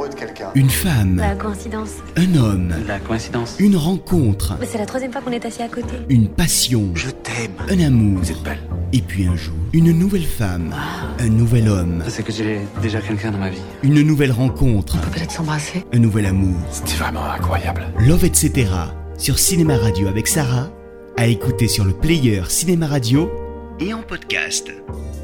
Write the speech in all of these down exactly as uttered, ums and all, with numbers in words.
amoureux de quelqu'un. Une femme. La coïncidence. Un homme. La coïncidence. Une rencontre. Mais c'est la troisième fois qu'on est assis à côté. Une passion. Je t'aime. Un amour. Vous êtes belle. Et puis un jour, une nouvelle femme. Un nouvel homme. C'est que j'ai déjà quelqu'un dans ma vie. Une nouvelle rencontre. On peut peut-être s'embrasser. Un nouvel amour. C'était vraiment incroyable. Love, et cetera. Sur Cinéma Radio avec Sarah. À écouter sur le player Cinéma Radio et en podcast.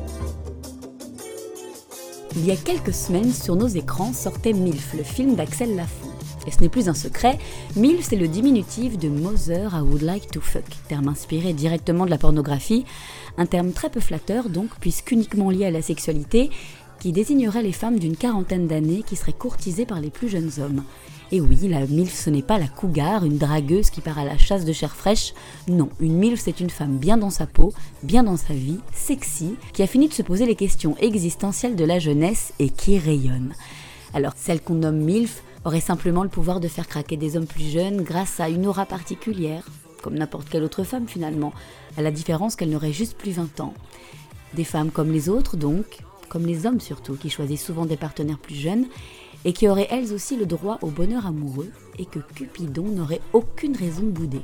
Il y a quelques semaines, sur nos écrans sortait MILF, le film d'Axel Lafont. Et ce n'est plus un secret, MILF c'est le diminutif de Mother I Would Like to Fuck, terme inspiré directement de la pornographie, un terme très peu flatteur donc, puisqu'uniquement lié à la sexualité, qui désignerait les femmes d'une quarantaine d'années qui seraient courtisées par les plus jeunes hommes. Et oui, la MILF ce n'est pas la cougar, une dragueuse qui part à la chasse de chair fraîche. Non, une MILF c'est une femme bien dans sa peau, bien dans sa vie, sexy, qui a fini de se poser les questions existentielles de la jeunesse et qui rayonne. Alors celle qu'on nomme MILF aurait simplement le pouvoir de faire craquer des hommes plus jeunes grâce à une aura particulière, comme n'importe quelle autre femme finalement, à la différence qu'elle n'aurait juste plus vingt ans. Des femmes comme les autres donc, comme les hommes surtout, qui choisissent souvent des partenaires plus jeunes, et qui auraient elles aussi le droit au bonheur amoureux, et que Cupidon n'aurait aucune raison de bouder.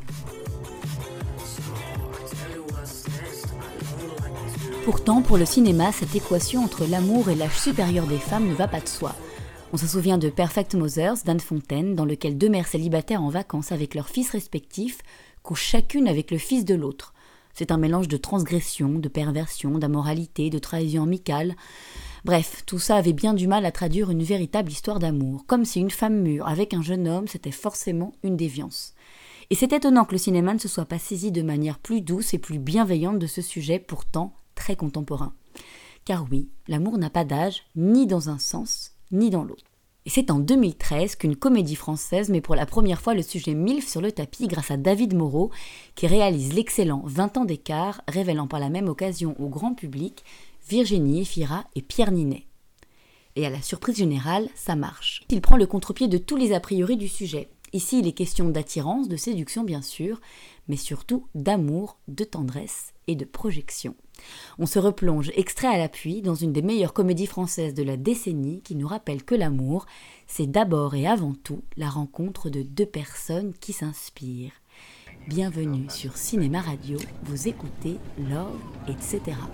Pourtant, pour le cinéma, cette équation entre l'amour et l'âge supérieur des femmes ne va pas de soi. On se souvient de Perfect Mothers d'Anne Fontaine, dans lequel deux mères célibataires en vacances avec leurs fils respectifs couchent chacune avec le fils de l'autre. C'est un mélange de transgression, de perversion, d'ammoralité, de trahison amicale. Bref, tout ça avait bien du mal à traduire une véritable histoire d'amour, comme si une femme mûre avec un jeune homme, c'était forcément une déviance. Et c'est étonnant que le cinéma ne se soit pas saisi de manière plus douce et plus bienveillante de ce sujet, pourtant très contemporain. Car oui, l'amour n'a pas d'âge, ni dans un sens, ni dans l'autre. Et c'est en deux mille treize qu'une comédie française met pour la première fois le sujet MILF sur le tapis grâce à David Moreau, qui réalise l'excellent vingt ans d'écart, révélant par la même occasion au grand public Virginie Efira et Pierre Ninet. Et à la surprise générale, ça marche. Il prend le contre-pied de tous les a priori du sujet. Ici, il est question d'attirance, de séduction bien sûr, mais surtout d'amour, de tendresse et de projection. On se replonge extrait à l'appui dans une des meilleures comédies françaises de la décennie qui nous rappelle que l'amour, c'est d'abord et avant tout la rencontre de deux personnes qui s'inspirent. Bienvenue sur Cinéma Radio, vous écoutez Love, et cetera.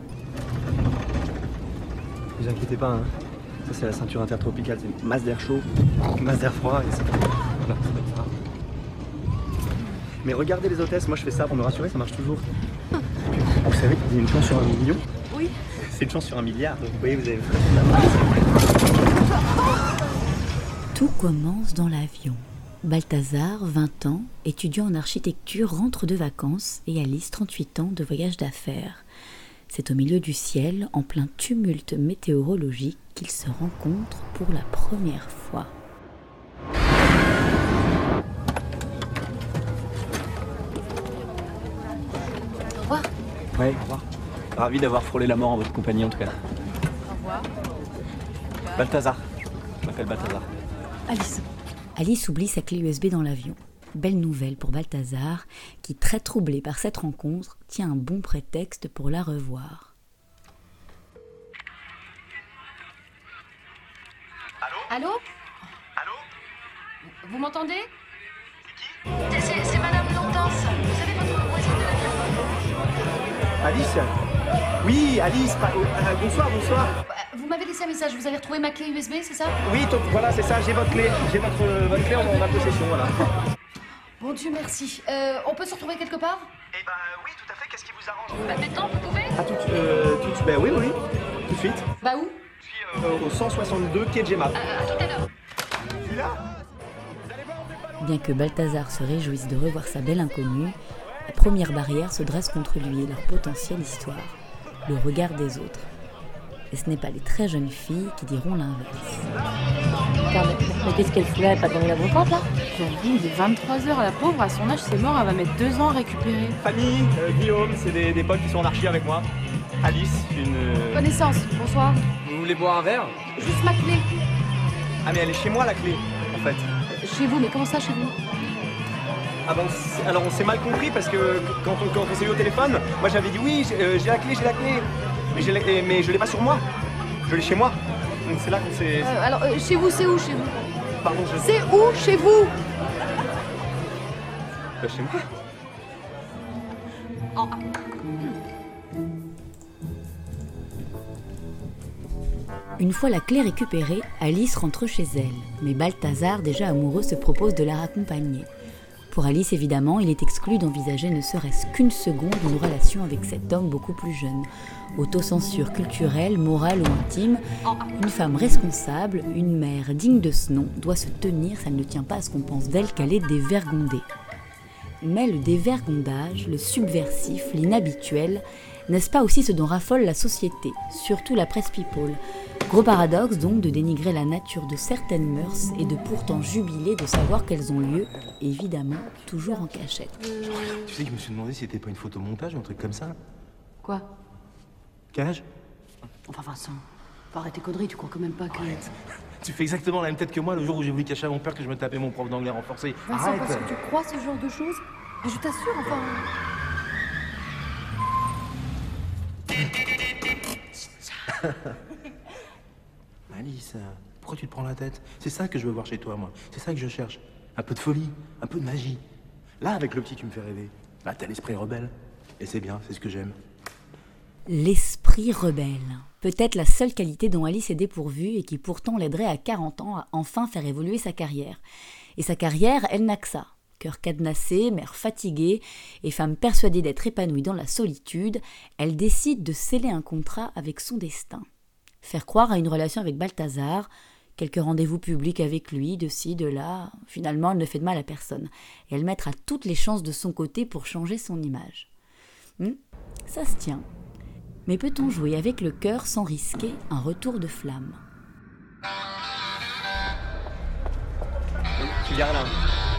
Ne vous inquiétez pas, hein. Ça c'est la ceinture intertropicale, c'est une masse d'air chaud, une masse d'air froid et ça fait... Voilà, ça fait ça. Mais regardez les hôtesses, moi je fais ça pour me rassurer, ça marche toujours. Et puis, vous savez qu'il y a une chance sur un million ? Oui. C'est une chance sur un milliard, donc vous voyez, vous avez... Tout commence dans l'avion. Balthazar, vingt ans, étudiant en architecture, rentre de vacances et Alice, trente-huit ans, de voyage d'affaires. C'est au milieu du ciel, en plein tumulte météorologique, qu'ils se rencontrent pour la première fois. Au revoir. Ouais, au revoir. Ravi d'avoir frôlé la mort en votre compagnie en tout cas. Au revoir. Balthazar. Je m'appelle Balthazar. Alice. Alice oublie sa clé U S B dans l'avion. Belle nouvelle pour Balthazar, qui, très troublé par cette rencontre, tient un bon prétexte pour la revoir. Allô? Allô? Vous m'entendez? C'est qui? C'est, c'est Madame Londance. Vous savez votre voisine de l'avion? Alice? Oui, Alice, pas... euh, bonsoir, bonsoir. Vous m'avez laissé un message, vous avez retrouvé ma clé U S B, c'est ça? Oui, donc, voilà, c'est ça, j'ai votre clé. J'ai votre, euh, votre clé en ma possession, voilà. Bon Dieu merci. Euh, on peut se retrouver quelque part? Eh ben oui, tout à fait, qu'est-ce qui vous arrange? Bah maintenant, vous pouvez? Ah, tout, euh, tout, ben oui, oui, tout de suite. Bah où? Je suis euh, Au cent soixante-deux quai de Gemma. euh, À tout à l'heure. je suis là. Bien que Balthazar se réjouisse de revoir sa belle inconnue, la première barrière se dresse contre lui et leur potentielle histoire, le regard des autres. Et ce n'est pas les très jeunes filles qui diront l'inverse. Mais qu'est-ce qu'elle fout là? Elle pas dans la contente là? J'avoue, il est vingt-trois heures, la pauvre, à son âge c'est mort, elle va mettre deux ans à récupérer. Fanny, euh, Guillaume, c'est des, des potes qui sont en archi avec moi. Alice, une... euh, Connaissance, bonsoir. Vous voulez boire un verre? Juste ma clé. Ah mais elle est chez moi la clé, en fait. Chez vous, mais comment ça chez vous? Ah bon, c'est- alors on s'est mal compris parce que quand on, quand on s'est eu au téléphone, moi j'avais dit oui, j'ai euh, j'ai la clé, j'ai la clé. Mais, j'ai la- mais je l'ai pas sur moi. Je l'ai chez moi. Donc c'est là qu'on s'est... Euh, alors, euh, chez vous, c'est où chez vous Pardon, je... C'est où chez vous Bah, chez moi. Une fois la clé récupérée, Alice rentre chez elle. Mais Balthazar, déjà amoureux, se propose de la raccompagner. Pour Alice, évidemment, il est exclu d'envisager ne serait-ce qu'une seconde une relation avec cet homme beaucoup plus jeune. Autocensure culturelle, morale ou intime, une femme responsable, une mère digne de ce nom, doit se tenir, ça ne tient pas à ce qu'on pense d'elle qu'elle est dévergondée. Mais le dévergondage, le subversif, l'inhabituel, n'est-ce pas aussi ce dont raffole la société, surtout la presse people? Gros paradoxe donc de dénigrer la nature de certaines mœurs et de pourtant jubiler de savoir qu'elles ont lieu, évidemment, toujours en cachette. Tu sais que je me suis demandé si c'était pas une photomontage ou un truc comme ça. Quoi? Cage? Enfin, Vincent, faut arrêter tes conneries, tu crois quand même pas que... Arrête. Tu fais exactement la même tête que moi le jour où j'ai voulu cacher à mon père que je me tapais mon prof d'anglais renforcé. Vincent, Arrête. parce que tu crois ce genre de choses? Je t'assure, enfin... Alice, pourquoi tu te prends la tête? C'est ça que je veux voir chez toi, moi. C'est ça que je cherche. Un peu de folie, un peu de magie. Là, avec le petit, tu me fais rêver. Là, t'as l'esprit rebelle. Et c'est bien, c'est ce que j'aime. L'esprit rebelle. Peut-être la seule qualité dont Alice est dépourvue et qui pourtant l'aiderait à quarante ans à enfin faire évoluer sa carrière. Et sa carrière, elle n'a que ça. Cœur cadenassé, mère fatiguée et femme persuadée d'être épanouie dans la solitude, elle décide de sceller un contrat avec son destin. Faire croire à une relation avec Balthazar, quelques rendez-vous publics avec lui, de ci, de là, finalement elle ne fait de mal à personne. Et elle mettra toutes les chances de son côté pour changer son image. Hmm, ça se tient. Mais peut-on jouer avec le cœur sans risquer un retour de flamme? Tu viens là.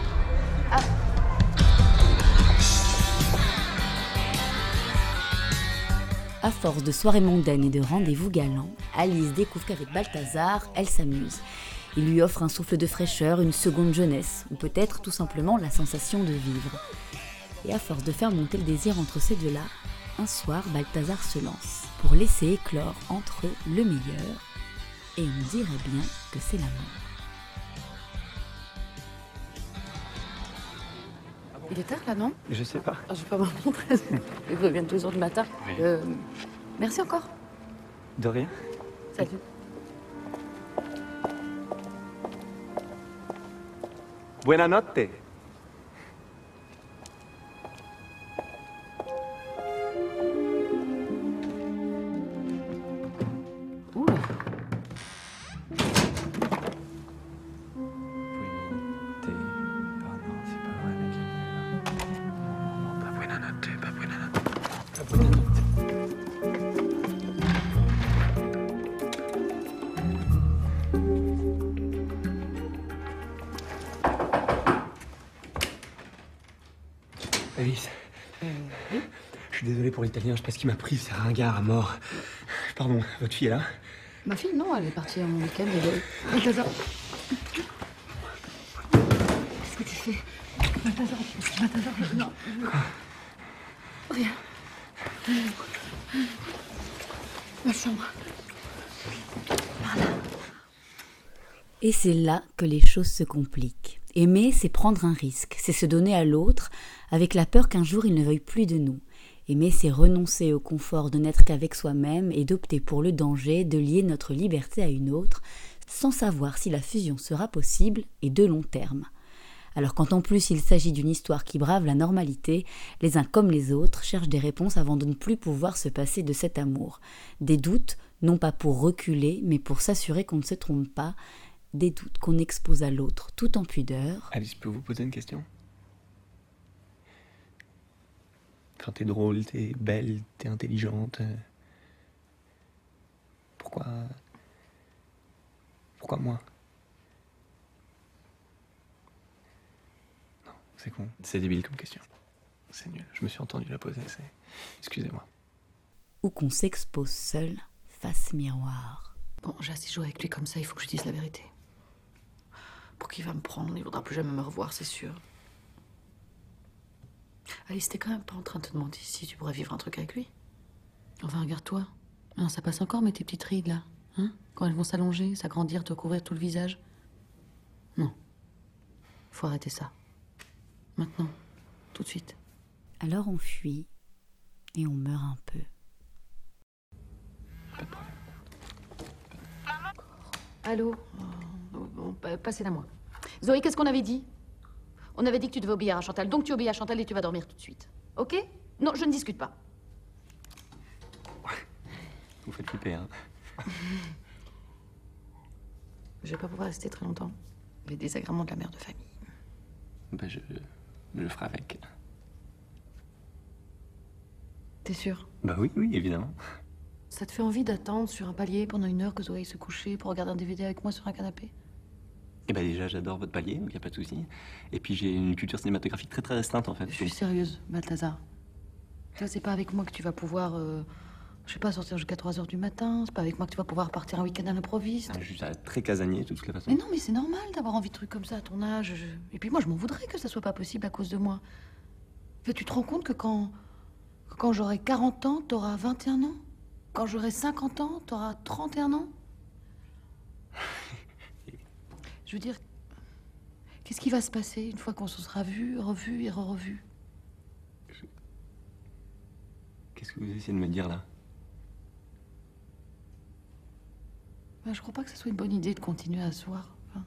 À force de soirées mondaines et de rendez-vous galants, Alice découvre qu'avec Balthazar, elle s'amuse. Il lui offre un souffle de fraîcheur, une seconde jeunesse, ou peut-être tout simplement la sensation de vivre. Et à force de faire monter le désir entre ces deux-là, un soir, Balthazar se lance pour laisser éclore entre eux le meilleur, et on dirait bien que c'est l'amour. Il est tard là, non? Je sais pas. Ah, je vais pas me montrer. Ils reviennent tous les jours du matin. Oui. Euh, merci encore. De rien. Salut. Buena notte. Oula. Alice. Je suis désolé pour l'italien, je sais pas ce qui m'a pris, c'est ringard à mort. Pardon, votre fille est là? Ma fille, non, elle est partie en week-end. Elle... Balthazar. Qu'est-ce que tu fais? Balthazar, Balthazar, non. Rien. Ma chambre. Et c'est là que les choses se compliquent. Aimer, c'est prendre un risque, c'est se donner à l'autre, avec la peur qu'un jour il ne veuille plus de nous. Aimer, c'est renoncer au confort de n'être qu'avec soi-même et d'opter pour le danger de lier notre liberté à une autre, sans savoir si la fusion sera possible et de long terme. Alors quand en plus il s'agit d'une histoire qui brave la normalité, les uns comme les autres cherchent des réponses avant de ne plus pouvoir se passer de cet amour. Des doutes, non pas pour reculer, mais pour s'assurer qu'on ne se trompe pas, des doutes qu'on expose à l'autre tout en pudeur. Alice, je peux vous poser une question? Quand t'es drôle, t'es belle, t'es intelligente. Pourquoi... Pourquoi moi? Non, c'est con. C'est débile comme question. C'est nul. Je me suis entendu la poser, c'est... Excusez-moi. Ou qu'on s'expose seul face miroir. Bon, j'ai assez joué avec lui comme ça, il faut que je dise la vérité. Pour qu'il va me prendre, il ne voudra plus jamais me revoir, c'est sûr. Alice, t'es quand même pas en train de te demander si tu pourrais vivre un truc avec lui? Enfin, regarde-toi. Non, ça passe encore, mais tes petites rides, là. Hein? Quand elles vont s'allonger, s'agrandir, te couvrir tout le visage. Non. Il faut arrêter ça. Maintenant. Tout de suite. Alors on fuit et on meurt un peu. Pas de problème. Allô? Oh, bon, passez-la moi. Zoé, qu'est-ce qu'on avait dit? On avait dit que tu devais obéir à Chantal, donc tu obéis à Chantal et tu vas dormir tout de suite. Ok? Non, je ne discute pas. Vous faites flipper, hein. Je vais pas pouvoir rester très longtemps. Les désagréments de la mère de famille. Ben, je, je le ferai avec. T'es sûr? Bah oui, oui, évidemment. Ça te fait envie d'attendre sur un palier pendant une heure que Zoé se coucher pour regarder un D V D avec moi sur un canapé? Eh ben déjà, j'adore votre palier, donc y a pas de souci. Et puis j'ai une culture cinématographique très très restreinte en fait. Je suis sérieuse, Balthazar. Tu vois, c'est pas avec moi que tu vas pouvoir, euh, je sais pas, sortir jusqu'à trois heures du matin. C'est pas avec moi que tu vas pouvoir partir un week-end à l'improviste. Ah, juste très casanier, de toutes les façons. Mais non, mais c'est normal d'avoir envie de trucs comme ça à ton âge. Je- Et puis moi, je m'en voudrais que ça soit pas possible à cause de moi. Mais tu te rends compte que quand, que quand j'aurai quarante ans, t'auras vingt et un ans? Quand j'aurai cinquante ans, t'auras trente et un ans? Je veux dire, qu'est-ce qui va se passer une fois qu'on se sera vu, revu et re-revu? Qu'est-ce que vous essayez de me dire là? Ben, je crois pas que ce soit une bonne idée de continuer à se voir. Enfin,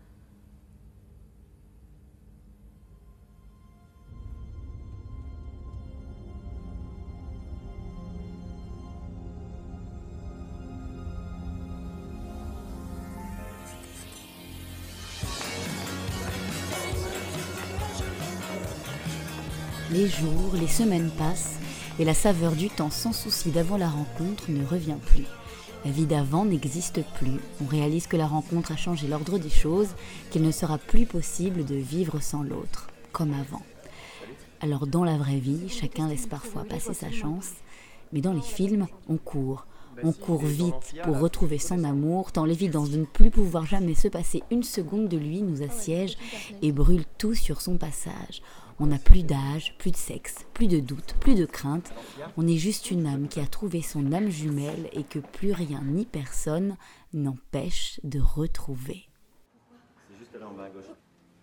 Les jours, les semaines passent et la saveur du temps sans souci d'avant la rencontre ne revient plus. La vie d'avant n'existe plus. On réalise que la rencontre a changé l'ordre des choses, qu'il ne sera plus possible de vivre sans l'autre, comme avant. Alors dans la vraie vie, chacun laisse parfois passer sa chance, mais dans les films, on court. On court vite pour retrouver son amour, tant l'évidence de ne plus pouvoir jamais se passer une seconde de lui nous assiège et brûle tout sur son passage. On n'a plus d'âge, plus de sexe, plus de doute, plus de crainte. On est juste une âme qui a trouvé son âme jumelle et que plus rien ni personne n'empêche de retrouver. C'est juste là en bas à gauche.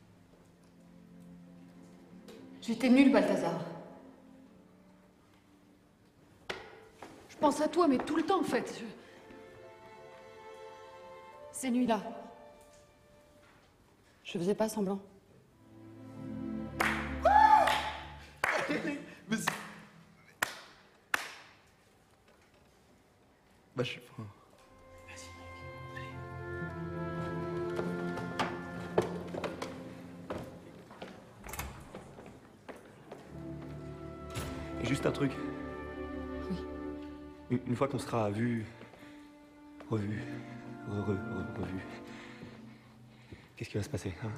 J'étais nulle, Balthazar. Je pense à toi, mais tout le temps, en fait. Je... Ces nuits-là, je faisais pas semblant. Mais c'est... Bah je sais pas. Et juste un truc. Oui. Une, une fois qu'on sera vu, revu, re, re, re, revu, qu'est-ce qui va se passer, hein?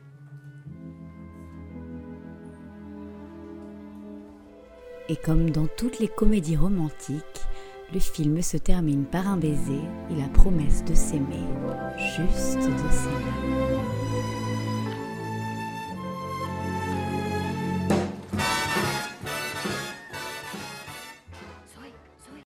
Et comme dans toutes les comédies romantiques, le film se termine par un baiser et la promesse de s'aimer, juste de s'aimer.